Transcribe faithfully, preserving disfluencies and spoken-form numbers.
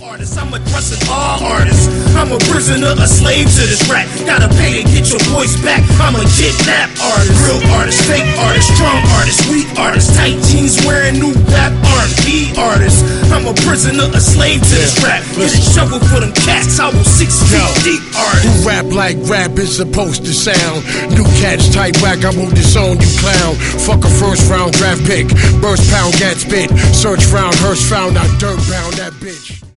artist, I'm addressing all artists. I'm a prisoner, a slave to this rap. Gotta pay to get your voice back. I'm a kidnap artist, real artist, fake artist, strong artist, weak artist, tight jeans wearing new rap R and B artist. I'm a prisoner, a slave to this rap. Get a shovel for them cats, I will six feet deep artist. You rap like rap is supposed to sound. New cats tight whack, I won't disown you clown. Fuck a first round draft pick, burst pound, get spit. Search round, hearse found, I dirt bound that bitch.